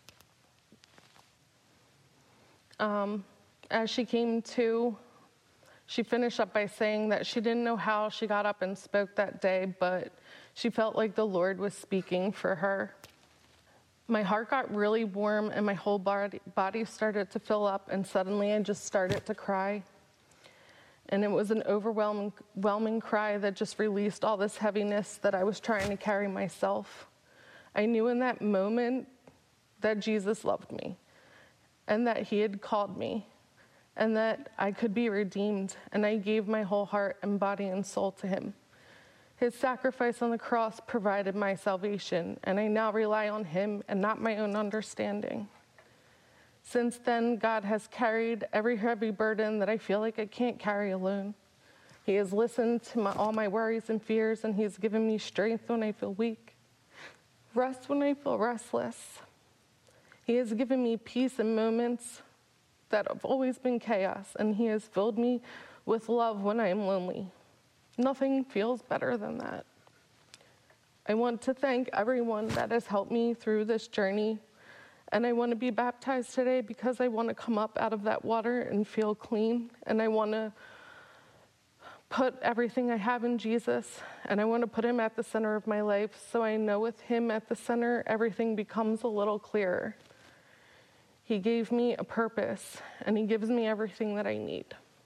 As she came to, she finished up by saying that she didn't know how she got up and spoke that day, but she felt like the Lord was speaking for her. my heart got really warm and my whole body started to fill up, and suddenly I just started to cry. And it was an overwhelming cry that just released all this heaviness that I was trying to carry myself. I knew in that moment that Jesus loved me and that he had called me and that I could be redeemed, and I gave my whole heart and body and soul to him. His sacrifice on the cross provided my salvation, and I now rely on him and not my own understanding. Since then, God has carried every heavy burden that I feel like I can't carry alone. He has listened to all my worries and fears, and he's given me strength when I feel weak, rest when I feel restless. He has given me peace in moments that have always been chaos, and he has filled me with love when I am lonely. Nothing feels better than that. I want to thank everyone that has helped me through this journey, and I want to be baptized today because I want to come up out of that water and feel clean, and I want to put everything I have in Jesus, and I want to put him at the center of my life, so I know with him at the center, everything becomes a little clearer. He gave me a purpose, and he gives me everything that I need.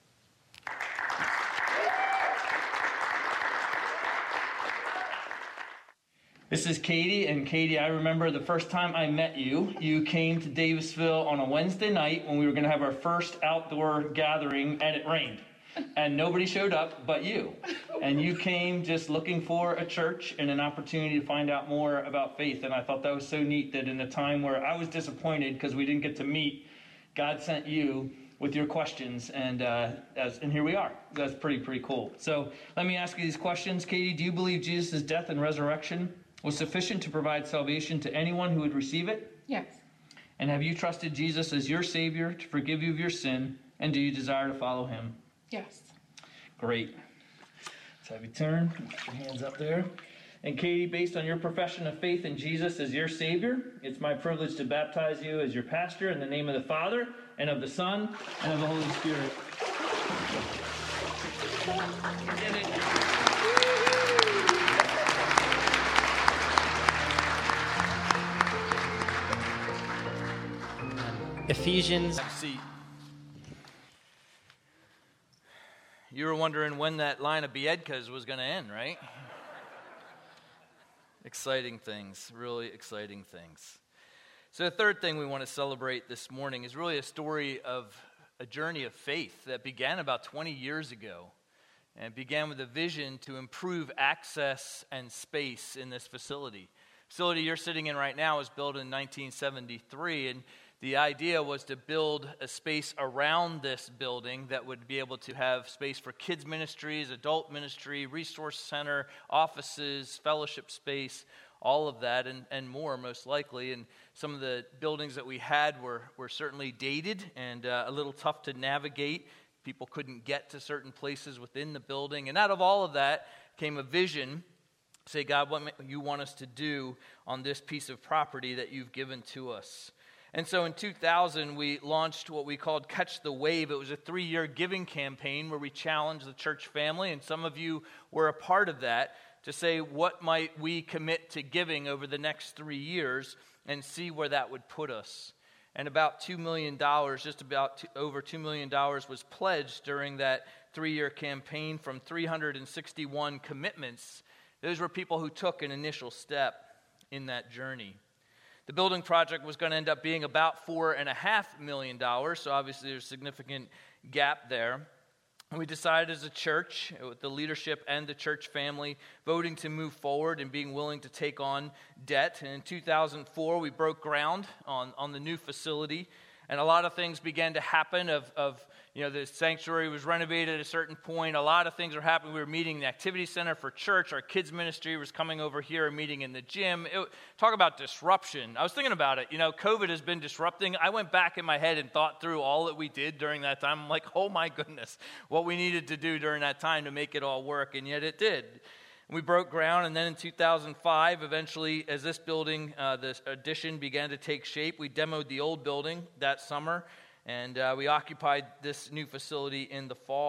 This is Katie, and Katie, I remember the first time I met you. You came to Davisville on a Wednesday night when we were going to have our first outdoor gathering, and it rained. And nobody showed up but you. And you came just looking for a church and an opportunity to find out more about faith. And I thought that was so neat that in a time where I was disappointed because we didn't get to meet, God sent you with your questions, and here we are. That's pretty cool. So let me ask you these questions. Katie, do you believe Jesus' death and resurrection was sufficient to provide salvation to anyone who would receive it? Yes. And have you trusted Jesus as your Savior to forgive you of your sin, and do you desire to follow him? Yes. Great. Let's have you turn. Put your hands up there. And Katie, based on your profession of faith in Jesus as your Savior, it's my privilege to baptize you as your pastor in the name of the Father, and of the Son, and of the Holy Spirit. You did it. Ephesians. See, you were wondering when that line of Biedkas was going to end, right? Exciting things, really exciting things. So the third thing we want to celebrate this morning is really a story of a journey of faith that began about 20 years ago, and it began with a vision to improve access and space in this facility. The facility you're sitting in right now was built in 1973, and the idea was to build a space around this building that would be able to have space for kids ministries, adult ministry, resource center, offices, fellowship space, all of that and more most likely. And some of the buildings that we had were certainly dated and a little tough to navigate. People couldn't get to certain places within the building. And out of all of that came a vision. Say, God, what you want us to do on this piece of property that you've given to us. And so in 2000, we launched what we called Catch the Wave. It was a 3-year giving campaign where we challenged the church family, and some of you were a part of that, to say what might we commit to giving over the next 3 years and see where that would put us. And about $2 million, just about over $2 million was pledged during that 3-year campaign from 361 commitments. Those were people who took an initial step in that journey. The building project was going to end up being about $4.5 million, so obviously there's a significant gap there. And we decided as a church, with the leadership and the church family, voting to move forward and being willing to take on debt. And in 2004, we broke ground on the new facility. And a lot of things began to happen the sanctuary was renovated at a certain point. A lot of things were happening. We were meeting in the activity center for church. Our kids ministry was coming over here and meeting in the gym. Talk about disruption. I was thinking about it. COVID has been disrupting. I went back in my head and thought through all that we did during that time. I'm like, oh my goodness, what we needed to do during that time to make it all work. And yet it did. We broke ground, and then in 2005, eventually, as this building, this addition began to take shape, we demoed the old building that summer, and we occupied this new facility in the fall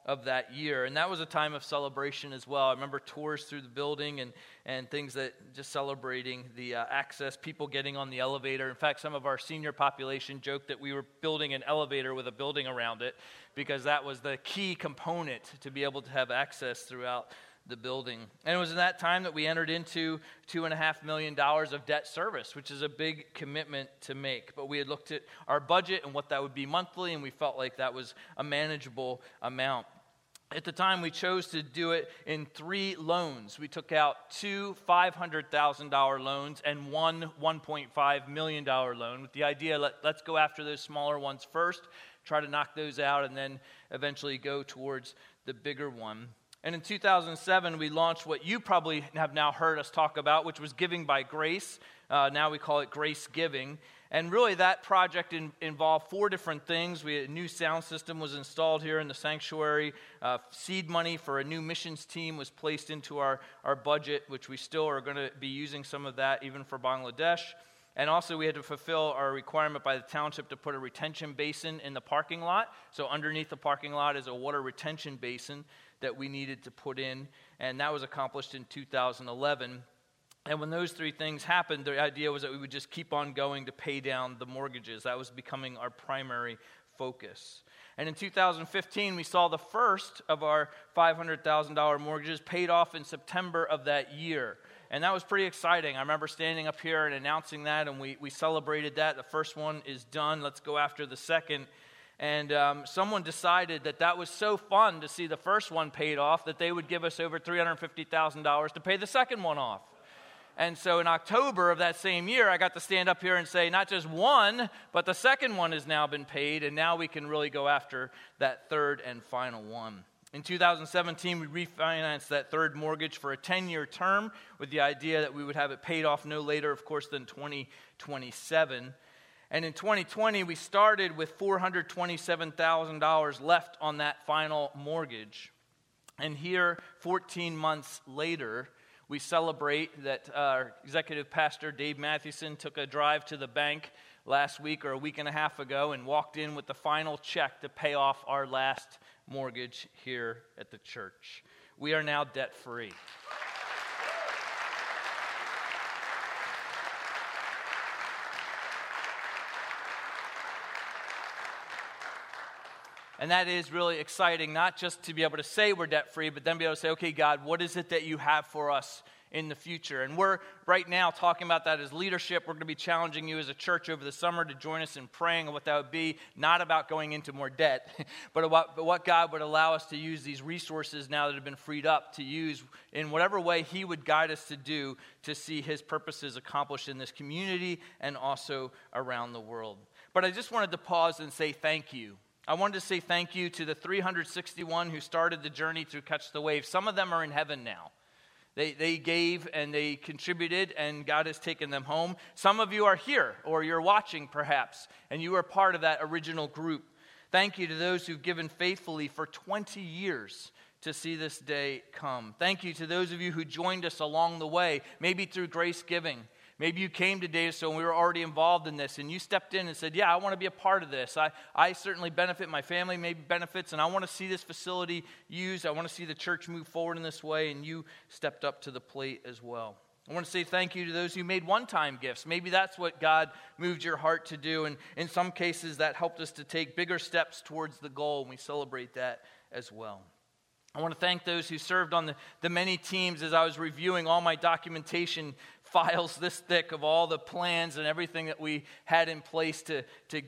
of that year. And that was a time of celebration as well. I remember tours through the building and things that just celebrating the access, people getting on the elevator. In fact, some of our senior population joked that we were building an elevator with a building around it because that was the key component to be able to have access throughout the building. And it was in that time that we entered into $2.5 million of debt service, which is a big commitment to make. But we had looked at our budget and what that would be monthly, and we felt like that was a manageable amount. At the time, we chose to do it in 3 loans. We took out 2 $500,000 loans and one $1.5 million loan with the idea, let's go after those smaller ones first, try to knock those out, and then eventually go towards the bigger one. And in 2007, we launched what you probably have now heard us talk about, which was Giving by Grace. Now we call it Grace Giving. And really that project involved 4 different things. A new sound system was installed here in the sanctuary. Seed money for a new missions team was placed into our budget, which we still are going to be using some of that even for Bangladesh. And also we had to fulfill our requirement by the township to put a retention basin in the parking lot. So underneath the parking lot is a water retention basin that we needed to put in, and that was accomplished in 2011. And when those 3 things happened, the idea was that we would just keep on going to pay down the mortgages. That was becoming our primary focus. And in 2015, we saw the first of our $500,000 mortgages paid off in September of that year. And that was pretty exciting. I remember standing up here and announcing that, and we celebrated that. The first one is done. Let's go after the second. And someone decided that was so fun to see the first one paid off that they would give us over $350,000 to pay the second one off. And so in October of that same year, I got to stand up here and say not just one, but the second one has now been paid, and now we can really go after that third and final one. In 2017, we refinanced that third mortgage for a 10-year term with the idea that we would have it paid off no later, of course, than 2027. And in 2020, we started with $427,000 left on that final mortgage. And here, 14 months later, we celebrate that our executive pastor, Dave Mathewson, took a drive to the bank last week or a week and a half ago and walked in with the final check to pay off our last mortgage here at the church. We are now debt-free. And that is really exciting, not just to be able to say we're debt-free, but then be able to say, okay, God, what is it that you have for us in the future? And we're right now talking about that as leadership. We're going to be challenging you as a church over the summer to join us in praying on what that would be, not about going into more debt, but what God would allow us to use these resources now that have been freed up to use in whatever way He would guide us to do to see His purposes accomplished in this community and also around the world. But I just wanted to pause and say thank you. I wanted to say thank you to the 361 who started the journey through Catch the Wave. Some of them are in heaven now. They gave and they contributed, and God has taken them home. Some of you are here, or you're watching perhaps, and you are part of that original group. Thank you to those who've given faithfully for 20 years to see this day come. Thank you to those of you who joined us along the way, maybe through Grace Giving. Maybe you came today so we were already involved in this, and you stepped in and said, yeah, I want to be a part of this. I certainly benefit, my family maybe benefits, and I want to see this facility used. I want to see the church move forward in this way, and you stepped up to the plate as well. I want to say thank you to those who made one-time gifts. Maybe that's what God moved your heart to do, and in some cases that helped us to take bigger steps towards the goal, and we celebrate that as well. I want to thank those who served on the many teams as I was reviewing all my documentation files this thick of all the plans and everything that we had in place to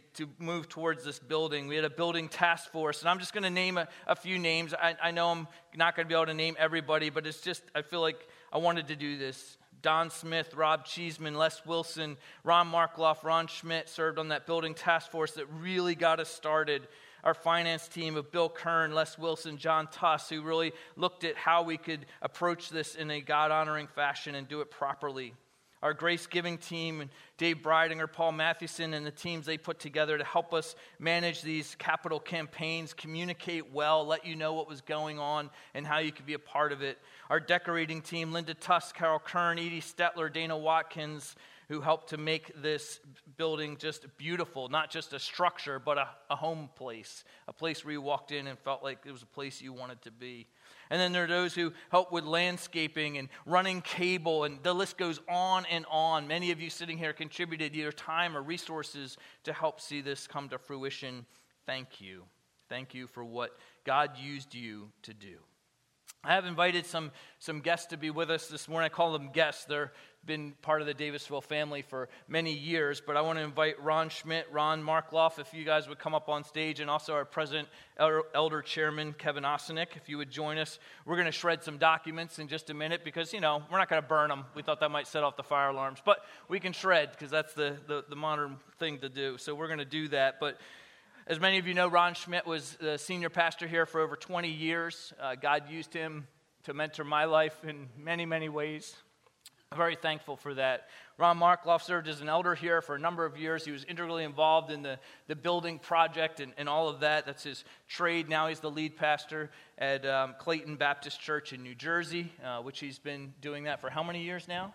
move towards this building. We had a building task force, and I'm just going to name a few names. I know I'm not going to be able to name everybody, but it's just, I feel like I wanted to do this. Don Smith, Rob Cheeseman, Les Wilson, Ron Markloff, Ron Schmidt served on that building task force that really got us started. Our finance team of Bill Kern, Les Wilson, John Tuss, who really looked at how we could approach this in a God-honoring fashion and do it properly. Our Grace Giving team, and Dave Breidinger, Paul Mathewson, and the teams they put together to help us manage these capital campaigns, communicate well, let you know what was going on and how you could be a part of it. Our decorating team, Linda Tuss, Carol Kern, Edie Stetler, Dana Watkins, who helped to make this building just beautiful, not just a structure, but a home place, a place where you walked in and felt like it was a place you wanted to be. And then there are those who help with landscaping and running cable, and the list goes on and on. Many of you sitting here contributed either time or resources to help see this come to fruition. Thank you. Thank you for what God used you to do. I have invited some guests to be with us this morning. I call them guests. They've been part of the Davisville family for many years, but I want to invite Ron Schmidt, Ron Markloff, if you guys would come up on stage, and also our President, Elder Chairman, Kevin Ossinek, if you would join us. We're going to shred some documents in just a minute because, we're not going to burn them. We thought that might set off the fire alarms, but we can shred because that's the modern thing to do. So we're going to do that, but as many of you know, Ron Schmidt was the senior pastor here for over 20 years. God used him to mentor my life in many, many ways. I'm very thankful for that. Ron Markloff served as an elder here for a number of years. He was integrally involved in the building project and all of that. That's his trade. Now he's the lead pastor at Clayton Baptist Church in New Jersey, which he's been doing that for how many years now?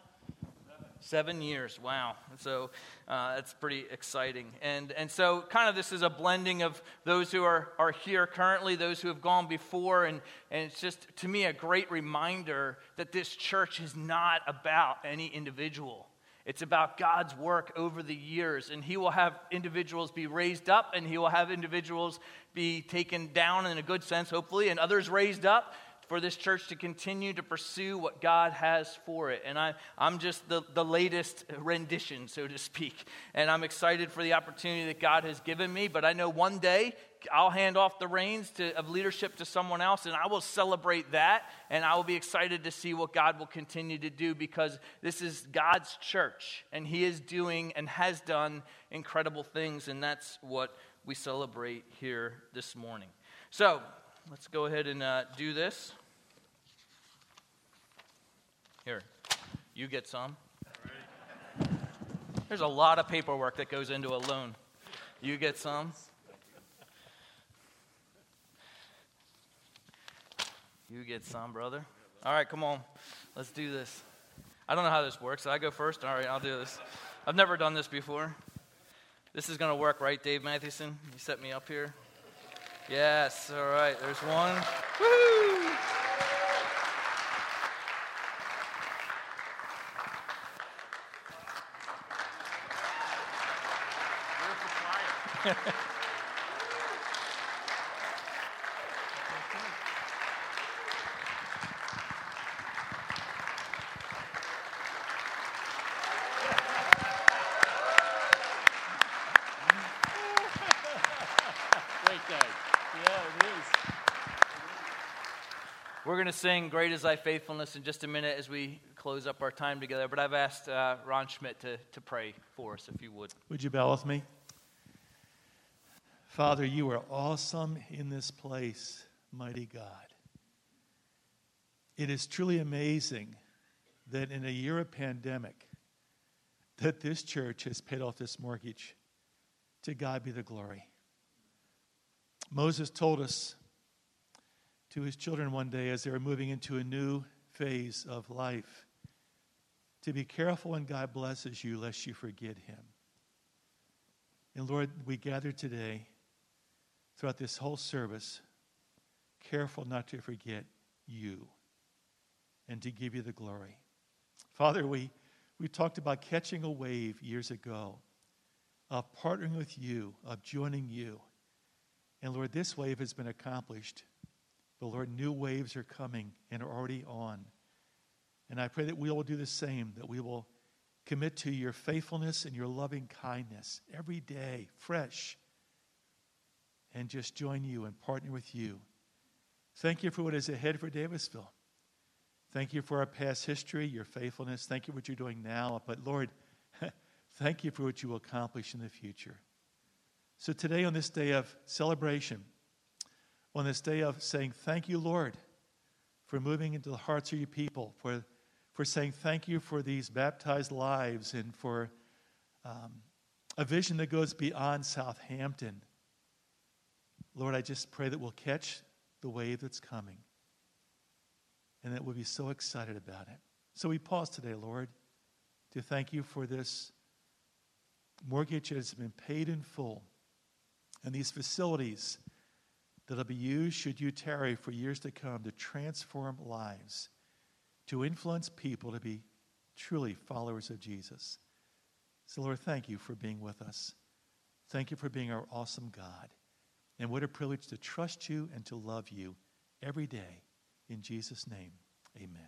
7 years, wow. So that's pretty exciting. And so kind of this is a blending of those who are here currently, those who have gone before, and it's just, to me, a great reminder that this church is not about any individual. It's about God's work over the years, and he will have individuals be raised up, and he will have individuals be taken down in a good sense, hopefully, and others raised up, for this church to continue to pursue what God has for it. And I'm just the latest rendition, so to speak. And I'm excited for the opportunity that God has given me. But I know one day I'll hand off the reins of leadership to someone else, and I will celebrate that. And I will be excited to see what God will continue to do, because this is God's church, and he is doing and has done incredible things. And that's what we celebrate here this morning. So let's go ahead and do this. Here, you get some. There's a lot of paperwork that goes into a loan. You get some. You get some, brother. All right, come on. Let's do this. I don't know how this works. I go first? All right, I'll do this. I've never done this before. This is going to work, right, Dave Mathewson? You set me up here. Yes, all right, there's one. Woo! We're going to sing Great Is Thy Faithfulness in just a minute as we close up our time together, but I've asked Ron Schmidt to pray for us, if you would. Would you bow with me? Father, you are awesome in this place, mighty God. It is truly amazing that in a year of pandemic, that this church has paid off this mortgage. To God be the glory. Moses told us to his children one day as they were moving into a new phase of life to be careful when God blesses you, lest you forget him. And Lord, we gather today throughout this whole service, careful not to forget you and to give you the glory. Father, we talked about catching a wave years ago, of partnering with you, of joining you. And Lord, this wave has been accomplished. But Lord, new waves are coming and are already on. And I pray that we will do the same, that we will commit to your faithfulness and your loving kindness every day, fresh, and just join you and partner with you. Thank you for what is ahead for Davisville. Thank you for our past history, your faithfulness. Thank you for what you're doing now. But Lord, thank you for what you will accomplish in the future. So today, on this day of celebration, on this day of saying thank you, Lord, for moving into the hearts of your people, for saying thank you for these baptized lives and for a vision that goes beyond Southampton. Lord, I just pray that we'll catch the wave that's coming and that we'll be so excited about it. So we pause today, Lord, to thank you for this mortgage has been paid in full. And these facilities that will be used, should you tarry for years to come, to transform lives, to influence people to be truly followers of Jesus. So, Lord, thank you for being with us. Thank you for being our awesome God. And what a privilege to trust you and to love you every day. In Jesus' name, amen.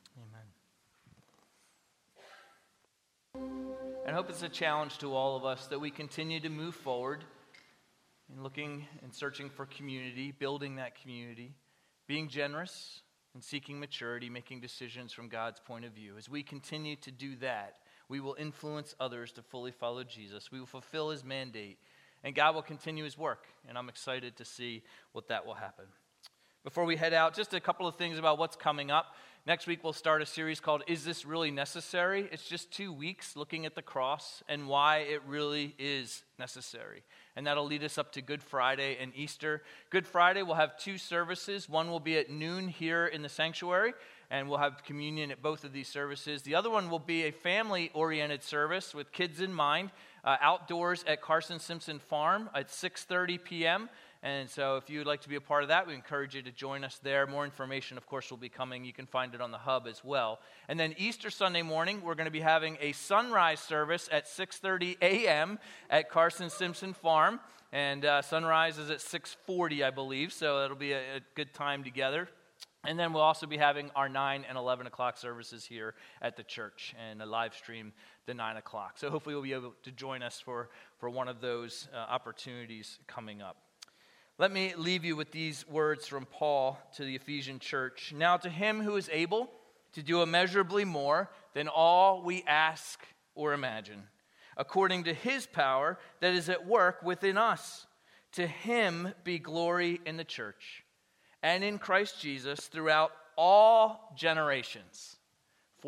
Amen. And I hope it's a challenge to all of us that we continue to move forward in looking and searching for community, building that community, being generous and seeking maturity, making decisions from God's point of view. As we continue to do that, we will influence others to fully follow Jesus. We will fulfill his mandate, and God will continue his work. And I'm excited to see what that will happen. Before we head out, just a couple of things about what's coming up. Next week, we'll start a series called Is This Really Necessary? It's just 2 weeks looking at the cross and why it really is necessary. And that'll lead us up to Good Friday and Easter. Good Friday, we'll have 2 services. One will be at noon here in the sanctuary, and we'll have communion at both of these services. The other one will be a family-oriented service with kids in mind, outdoors at Carson Simpson Farm at 6:30 p.m., and so if you would like to be a part of that, we encourage you to join us there. More information, of course, will be coming. You can find it on the hub as well. And then Easter Sunday morning, we're going to be having a sunrise service at 6:30 a.m. at Carson Simpson Farm. And sunrise is at 6:40, I believe, so it'll be a good time together. And then we'll also be having our 9 and 11 o'clock services here at the church and a live stream the 9 o'clock. So hopefully you'll be able to join us for one of those opportunities coming up. Let me leave you with these words from Paul to the Ephesian church. Now to him who is able to do immeasurably more than all we ask or imagine, according to his power that is at work within us, to him be glory in the church and in Christ Jesus throughout all generations,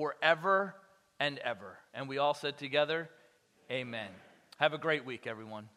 forever and ever. And we all said together, amen. Have a great week, everyone.